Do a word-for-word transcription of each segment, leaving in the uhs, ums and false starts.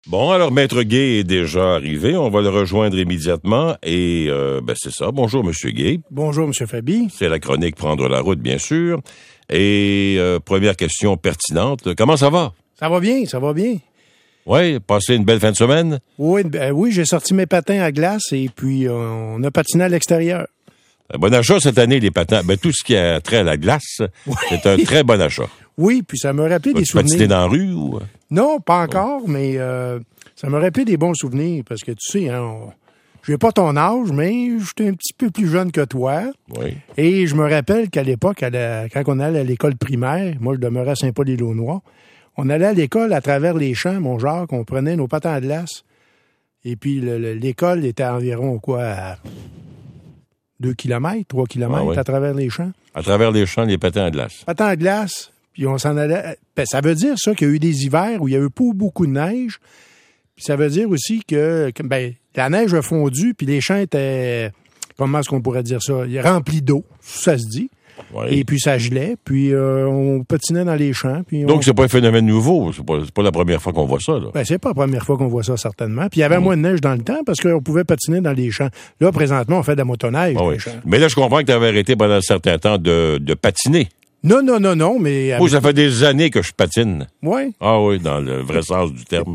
Bon, alors Maître Gay est déjà arrivé. On va le rejoindre immédiatement. Et euh, ben c'est ça. Bonjour, Monsieur Gay. Bonjour, Monsieur Fabi. C'est la chronique Prendre la route, bien sûr. Et euh, première question pertinente. Comment ça va? Ça va bien, ça va bien. Oui, passé une belle fin de semaine? Oui, ben, oui, j'ai sorti mes patins à glace et puis euh, on a patiné à l'extérieur. Un bon achat cette année, les patins. Ben, tout ce qui a trait à la glace, oui. C'est un très bon achat. Oui, puis ça m'a rappelé des souvenirs. Patiner dans la rue ou? Non, pas encore, mais euh, ça m'a rappelé des bons souvenirs parce que tu sais, hein, on... je n'ai pas ton âge, mais j'étais un petit peu plus jeune que toi. Oui. Et je me rappelle qu'à l'époque, à la... quand on allait à l'école primaire, moi je demeurais à Saint-Paul-des-Launois, on allait à l'école à travers les champs, mon Jacques, on prenait nos patins à glace. Et puis le, le, l'école était à environ quoi, à deux kilomètres, trois kilomètres ah oui. à travers les champs. À travers les champs, les patins à glace. Patins à glace. Puis on s'en allait. Ben, ça veut dire ça qu'il y a eu des hivers où il y a eu pas beaucoup de neige. Puis ça veut dire aussi que, que ben, la neige a fondu, puis les champs étaient, comment est-ce qu'on pourrait dire ça, remplis d'eau, ça se dit. Oui. Et puis ça gelait, puis euh, on patinait dans les champs. Puis Donc on... c'est pas un phénomène nouveau, c'est pas, c'est pas la première fois qu'on voit ça, là. Ben c'est pas la première fois qu'on voit ça, certainement. Puis il y avait mmh. moins de neige dans le temps parce qu'on pouvait patiner dans les champs. Là, présentement, on fait de la motoneige ah dans oui. les champs. Mais là, je comprends que tu avais arrêté pendant un certain temps de, de patiner. Non, non, non, non, mais... Moi, ça fait des années que je patine. Oui? Ah oui, dans le vrai sens du terme.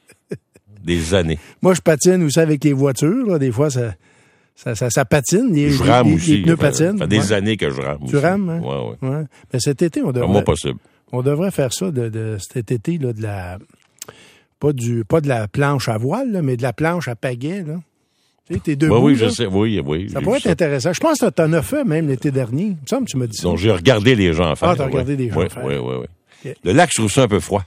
Des années. Moi, je patine aussi avec les voitures, là. Des fois, ça... Ça, ça, ça patine, les, je rame les, aussi. les pneus patinent. Ça fait des ouais. années que je rame Tu aussi. rames, hein? Oui, oui. Ouais. Mais cet été, on devrait... Moi, possible. On devrait faire ça de, de cet été, là, de la... Pas du pas de la planche à voile, là, mais de la planche à pagaie, là. Tu sais, t'es debout, oui, oui, là. je sais. Oui, oui. Ça pourrait être ça. Intéressant. Je pense que t'en as fait même l'été dernier. Il me semble que tu m'as dit ça. Donc, j'ai regardé les gens faire. Ah, t'as regardé les gens oui, faire. Oui, oui, oui. Okay. Le lac, je trouve ça un peu froid.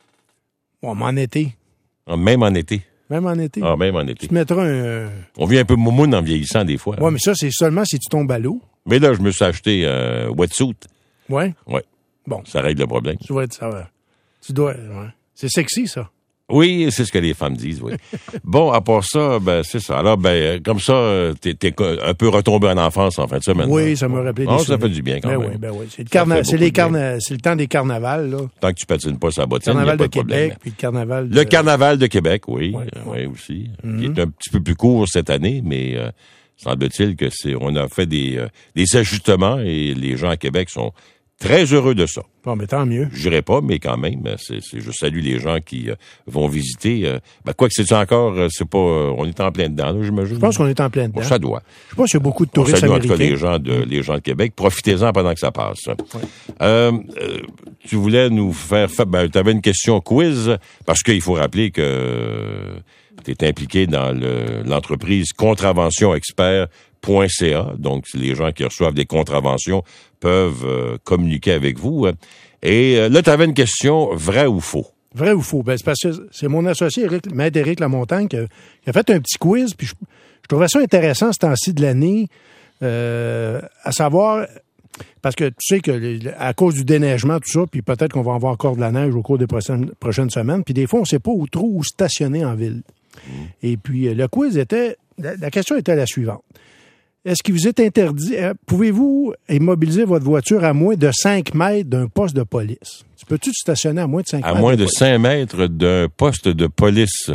Bon, mais en été. Même en été. Même en été. Ah, même en été. Tu te mettras un... On vient un peu moumoune en vieillissant des fois. Oui, mais ça, c'est seulement si tu tombes à l'eau. Mais là, je me suis acheté un wetsuit. Oui? Oui. Bon. Ça règle le problème. Tu dois être ça. Va. Tu dois... Ouais. C'est sexy, ça. Oui, c'est ce que les femmes disent, oui. Bon, à part ça, ben, c'est ça. Alors, ben, comme ça, t'es, t'es un peu retombé en enfance en fin de semaine. Oui, là. ça m'a rappelé des oh, choses. Ça fait du bien quand ben même. Oui, ben oui. C'est le, carna... c'est les carna... c'est le temps des carnavals, là. Tant que tu patines pas sa bottine, il n'y a pas de de Québec, problème. puis le carnaval de... Le carnaval de Québec, oui. Oui, oui aussi. Mm-hmm. Qui est un petit peu plus court cette année, mais euh, semble-t-il que c'est, on a fait des, euh, des ajustements et les gens à Québec sont très heureux de ça. Bon, mais tant mieux. Je dirais pas, mais quand même, c'est, c'est, je salue les gens qui euh, vont visiter. Euh, ben, quoi que c'est encore, c'est pas, euh, on est en plein dedans, là, j'imagine. Je pense qu'on est en plein dedans. Bon, ça doit. Je pense qu'il y a beaucoup de touristes on salue, américains. En tout cas, les gens de, les gens de Québec. Profitez-en pendant que ça passe. Ouais. Euh, euh, tu voulais nous faire, ben, tu avais une question quiz, parce qu'il faut rappeler que euh, tu es impliqué dans le, l'entreprise Contravention Expert. .ca, donc les gens qui reçoivent des contraventions peuvent euh, communiquer avec vous. Et euh, là, tu avais une question, vrai ou faux? Vrai ou faux? Ben, c'est parce que c'est mon associé, Éric, Maître Éric Lamontagne, qui a, qui a fait un petit quiz, puis je, je trouvais ça intéressant ce temps-ci de l'année, euh, à savoir, parce que tu sais que à cause du déneigement, tout ça, puis peut-être qu'on va avoir encore de la neige au cours des prochaines, prochaines semaines, puis des fois, on ne sait pas où trop où stationner en ville. Mmh. Et puis, le quiz était, la, la question était la suivante. Est-ce qu'il vous est interdit, euh, pouvez-vous immobiliser votre voiture à moins de cinq mètres d'un poste de police? Tu peux-tu te stationner à moins de cinq mètres? À moins de cinq mètres d'un poste de police?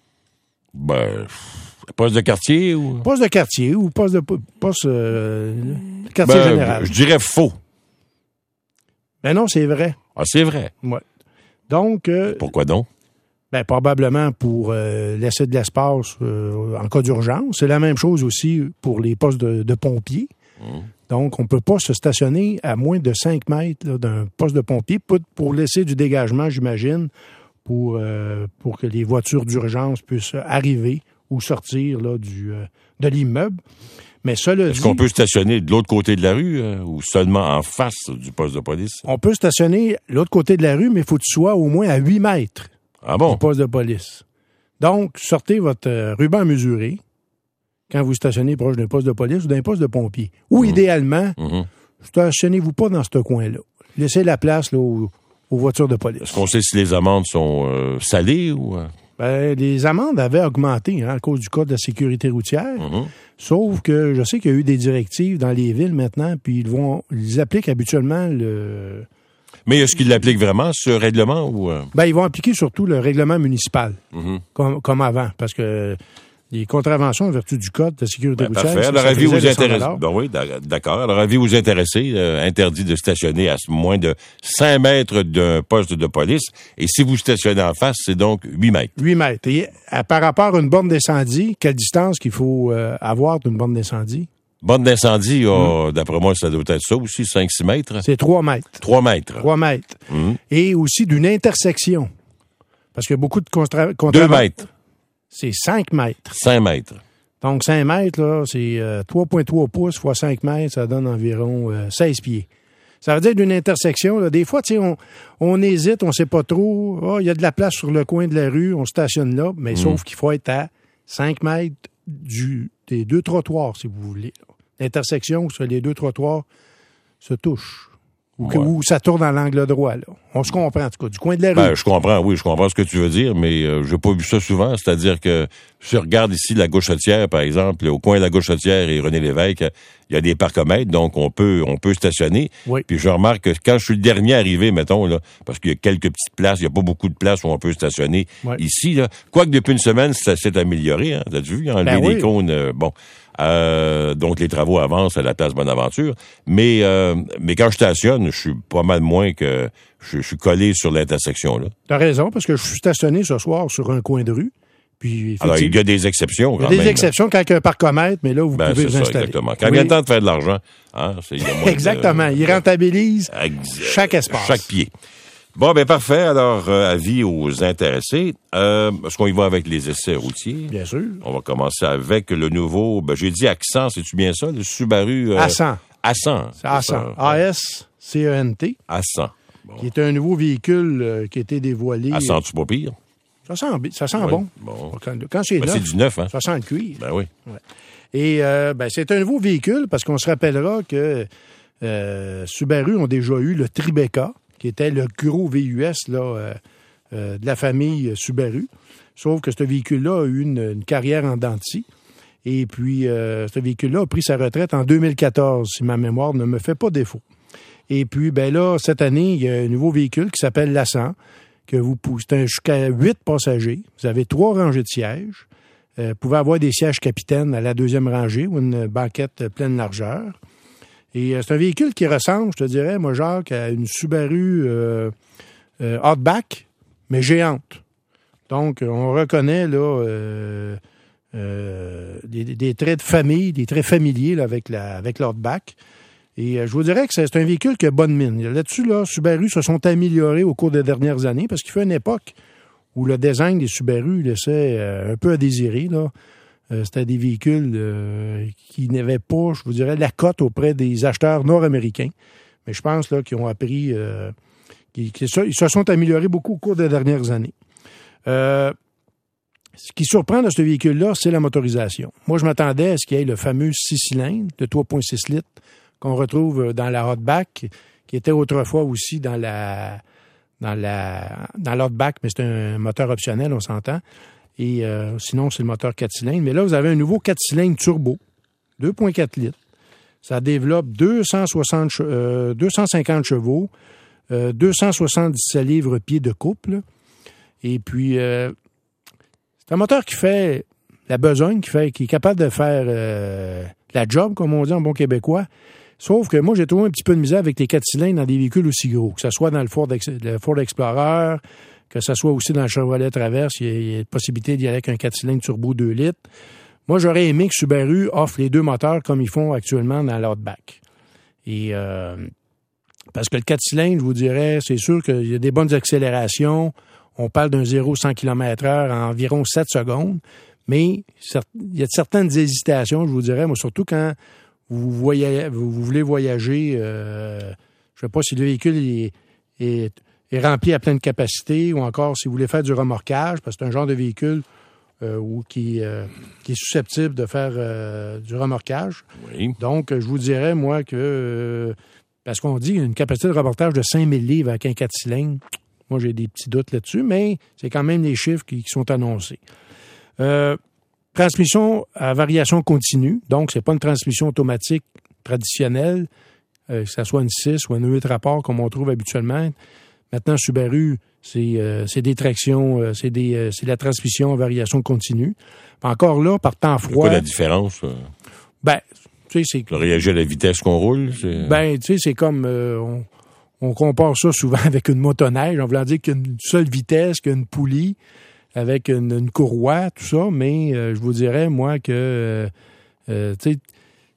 Ben, poste de quartier ou? Poste de quartier ou poste de poste euh, quartier ben, général. Je dirais faux. Ben non, c'est vrai. Ah, c'est vrai? Ouais. Donc... Euh, Pourquoi donc? Ben, probablement pour euh, laisser de l'espace euh, en cas d'urgence. C'est la même chose aussi pour les postes de, de pompiers. Mmh. Donc, on ne peut pas se stationner à moins de cinq mètres là, d'un poste de pompier pour, pour laisser du dégagement, j'imagine, pour, euh, pour que les voitures d'urgence puissent arriver ou sortir là, du, euh, de l'immeuble. Mais cela Est-ce dit, qu'on peut stationner de l'autre côté de la rue euh, ou seulement en face du poste de police? On peut stationner de l'autre côté de la rue, mais il faut que tu sois au moins à huit mètres. Ah bon? Du poste de police. Donc, sortez votre euh, ruban mesuré quand vous stationnez proche d'un poste de police ou d'un poste de pompier. Ou, mmh. idéalement, mmh. stationnez-vous pas dans ce coin-là. Laissez la place là, aux, aux voitures de police. Est-ce qu'on sait si les amendes sont euh, salées ou... Euh... Ben, les amendes avaient augmenté hein, à cause du code de la sécurité routière. Mmh. Sauf que je sais qu'il y a eu des directives dans les villes maintenant, puis ils vont, ils appliquent habituellement le... Mais est-ce qu'ils l'appliquent vraiment, ce règlement? Ou euh... Ben, ils vont appliquer surtout le règlement municipal, mm-hmm. comme, comme avant, parce que les contraventions en vertu du Code de sécurité ben, routière... Parfait. Alors, avis vous intéressez... Ben oui, d'accord. Alors, avis vous intéressez, euh, interdit de stationner à moins de cinq mètres d'un poste de police. Et si vous stationnez en face, c'est donc huit mètres. huit mètres. Et à, par rapport à une borne d'incendie, quelle distance qu'il faut euh, avoir d'une borne d'incendie? Borne d'incendie, oh, mmh. d'après moi, ça doit être ça aussi, cinq six mètres. C'est trois mètres. trois mètres. trois mètres. Mmh. Et aussi d'une intersection. Parce qu'il y a beaucoup de contra... deux mètres. C'est cinq mètres. cinq mètres. Donc, cinq mètres, là, c'est euh, trois virgule trois pouces fois cinq mètres, ça donne environ euh, seize pieds. Ça veut dire d'une intersection, là, des fois, tu sais, on, on hésite, on sait pas trop. Oh, il y a de la place sur le coin de la rue, on stationne là, mais mmh. sauf qu'il faut être à cinq mètres du, des deux trottoirs, si vous voulez. L'intersection où les deux trottoirs se touchent. Ou ouais. où ça tourne dans l'angle droit, là. On se comprend, en tout cas, du coin de la rue. Ben, je comprends, oui, je comprends ce que tu veux dire, mais euh, j'ai pas vu ça souvent. C'est-à-dire que si je regarde ici la Gauchetière, par exemple, au coin de la Gauchetière et René Lévesque, il y a des parcomètres, donc on peut on peut stationner. Oui. Puis je remarque que quand je suis le dernier arrivé, mettons, là, parce qu'il y a quelques petites places, il n'y a pas beaucoup de places où on peut stationner oui. ici, là. Quoique depuis une semaine, ça s'est amélioré, hein. T'as vu, enlever ben oui. les cônes, euh, bon. Euh, donc les travaux avancent à la place Bonaventure, mais euh, mais quand je stationne, je suis pas mal moins que je, je suis collé sur l'intersection là. T'as raison parce que je suis stationné ce soir sur un coin de rue. Puis alors il y a des exceptions. Il y a quand des même. exceptions quand il y a un parcomètre, mais là vous ben, pouvez c'est vous ça, installer. Exactement. Quand oui. vient le temps de faire de l'argent, hein, c'est il y a moins exactement. De, il rentabilise ex- chaque espace, chaque pied. Bon, ben parfait. Alors, euh, avis aux intéressés. Euh, est-ce qu'on y va avec les essais routiers? Bien sûr. On va commencer avec le nouveau, ben j'ai dit Accent, c'est-tu bien ça? Le Subaru... Euh, Accent. Accent. C'est Accent. A S C E N T. Accent. Bon. Qui est un nouveau véhicule euh, qui a été dévoilé. Accent-tu pas pire? Ça sent, ça sent oui. bon. bon. Quand, quand c'est ben, neuf, c'est du neuf, hein? Ça sent le cuir. Ben oui. Ouais. Et euh, ben, c'est un nouveau véhicule parce qu'on se rappellera que euh, Subaru ont déjà eu le Tribeca, qui était le gros V U S là, euh, euh, de la famille Subaru. Sauf que ce véhicule-là a eu une, une carrière en dents de scie. Et puis, euh, ce véhicule-là a pris sa retraite en deux mille quatorze, si ma mémoire ne me fait pas défaut. Et puis, ben là, cette année, il y a un nouveau véhicule qui s'appelle l'Accent, que vous pouvez, c'est un jusqu'à huit passagers. Vous avez trois rangées de sièges. Euh, vous pouvez avoir des sièges capitaines à la deuxième rangée ou une banquette pleine largeur. Et euh, c'est un véhicule qui ressemble, je te dirais, moi, Jacques, à une Subaru euh, euh, Outback, mais géante. Donc, on reconnaît là euh, euh, des, des traits de famille, des traits familiers là, avec la avec l'Outback. Et euh, je vous dirais que c'est, c'est un véhicule qui a bonne mine. Là-dessus, là, Subaru se sont améliorés au cours des dernières années parce qu'il fait une époque où le design des Subaru laissait euh, un peu à désirer, là. Euh, c'était des véhicules euh, qui n'avaient pas, je vous dirais, la cote auprès des acheteurs nord-américains. Mais je pense là qu'ils ont appris, euh, qu'ils, qu'ils se, ils se sont améliorés beaucoup au cours des dernières années. Euh, ce qui surprend de ce véhicule-là, c'est la motorisation. Moi, je m'attendais à ce qu'il y ait le fameux six cylindres de trois virgule six litres qu'on retrouve dans la Outback, qui était autrefois aussi dans la dans la dans l'Outback, mais c'est un moteur optionnel, on s'entend. Et euh, sinon, c'est le moteur quatre cylindres. Mais là, vous avez un nouveau quatre cylindres turbo, deux virgule quatre litres. Ça développe deux cent soixante, euh, deux cent cinquante chevaux, euh, deux cent soixante-dix-sept livres-pieds de couple. Et puis, euh, c'est un moteur qui fait la besogne, qui fait, qui est capable de faire euh, la job, comme on dit en bon québécois. Sauf que moi, j'ai trouvé un petit peu de misère avec les quatre cylindres dans des véhicules aussi gros, que ce soit dans le Ford, le Ford Explorer, que ce soit aussi dans le Chevrolet Traverse, il y a, il y a possibilité d'y aller avec un quatre cylindres turbo deux litres. Moi, j'aurais aimé que Subaru offre les deux moteurs comme ils font actuellement dans l'Outback. Et euh, parce que le quatre cylindres, je vous dirais, c'est sûr qu'il y a des bonnes accélérations. On parle d'un zéro à cent kilomètres heure en environ sept secondes. Mais il y a certaines hésitations, je vous dirais, moi, surtout quand vous, voyez, vous, vous voulez voyager. Euh, je ne sais pas si le véhicule est, est est rempli à pleine capacité, ou encore si vous voulez faire du remorquage, parce que c'est un genre de véhicule euh, où, qui, euh, qui est susceptible de faire euh, du remorquage. Oui. Donc, je vous dirais, moi, que euh, parce qu'on dit une capacité de remorquage de cinq mille livres avec un quatre cylindres, moi, j'ai des petits doutes là-dessus, mais c'est quand même les chiffres qui, qui sont annoncés. Euh, transmission à variation continue, donc c'est pas une transmission automatique traditionnelle euh, que ce soit une six ou un huit rapports comme on trouve habituellement. Maintenant, Subaru, c'est, euh, c'est des tractions, euh, c'est, des, euh, c'est de la transmission en variation continue. Encore là, par temps froid... C'est quoi la différence? Euh? Ben, tu sais, c'est... Ça réagit à la vitesse qu'on roule? C'est... Ben, tu sais, c'est comme... Euh, on, on compare ça souvent avec une motoneige, en voulant dire qu'une seule vitesse, qu'une poulie, avec une, une courroie, tout ça, mais euh, je vous dirais, moi, que... Euh, euh, tu sais,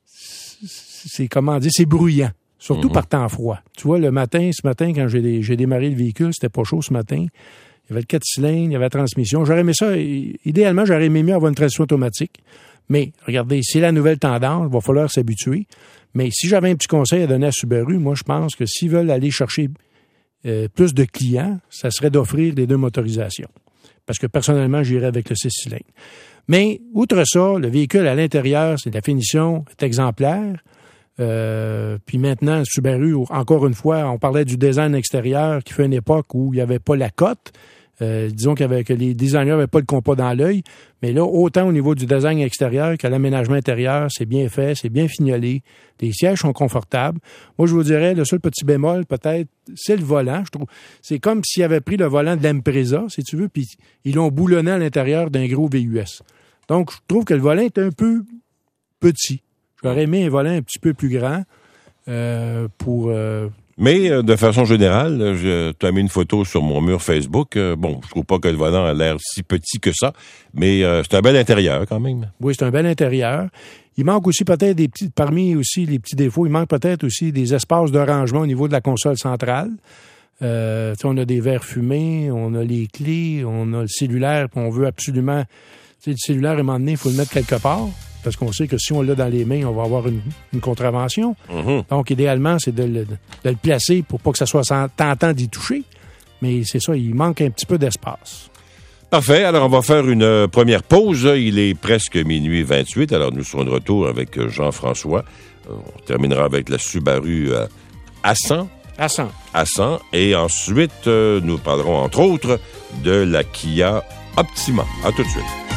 c'est, comment dire, c'est bruyant. Surtout mm-hmm. par temps froid. Tu vois, le matin, ce matin, quand j'ai, j'ai démarré le véhicule, c'était pas chaud ce matin. Il y avait le quatre cylindres, il y avait la transmission. J'aurais aimé ça, idéalement, j'aurais aimé mieux avoir une transmission automatique. Mais, regardez, c'est la nouvelle tendance, il va falloir s'habituer. Mais si j'avais un petit conseil à donner à Subaru, moi, je pense que s'ils veulent aller chercher euh, plus de clients, ça serait d'offrir les deux motorisations. Parce que, personnellement, j'irais avec le six cylindres. Mais, outre ça, le véhicule à l'intérieur, c'est la finition est exemplaire. Euh, puis maintenant, Subaru, encore une fois, on parlait du design extérieur qui fait une époque où il n'y avait pas la cote. Euh, disons qu'il y avait, que les designers n'avaient pas le compas dans l'œil. Mais là, autant au niveau du design extérieur que l'aménagement intérieur, c'est bien fait, c'est bien fignolé. Les sièges sont confortables. Moi, je vous dirais, le seul petit bémol, peut-être, c'est le volant. Je trouve, c'est comme s'ils avaient pris le volant de l'Impreza, si tu veux, puis ils l'ont boulonné à l'intérieur d'un gros V U S. Donc, je trouve que le volant est un peu petit. J'aurais aimé un volant un petit peu plus grand euh, pour... Euh... Mais, euh, de façon générale, je t'ai mis une photo sur mon mur Facebook. Euh, bon, je trouve pas que le volant a l'air si petit que ça, mais euh, c'est un bel intérieur quand même. Oui, c'est un bel intérieur. Il manque aussi peut-être des petits... Parmi aussi les petits défauts, il manque peut-être aussi des espaces de rangement au niveau de la console centrale. Euh, on a des verres fumés, on a les clés, on a le cellulaire, puis on veut absolument... Tu sais, le cellulaire, à un moment donné, il faut le mettre quelque part. Parce qu'on sait que si on l'a dans les mains, on va avoir une, une contravention. Mm-hmm. Donc, idéalement, c'est de le, de le placer pour pas que ça soit tentant d'y toucher. Mais c'est ça, il manque un petit peu d'espace. Parfait. Alors, on va faire une première pause. Il est presque minuit vingt-huit. Alors, nous serons de retour avec Jean-François. On terminera avec la Subaru euh, Ascent. Ascent. Ascent. Et ensuite, euh, nous parlerons, entre autres, de la Kia Optima. À tout de suite.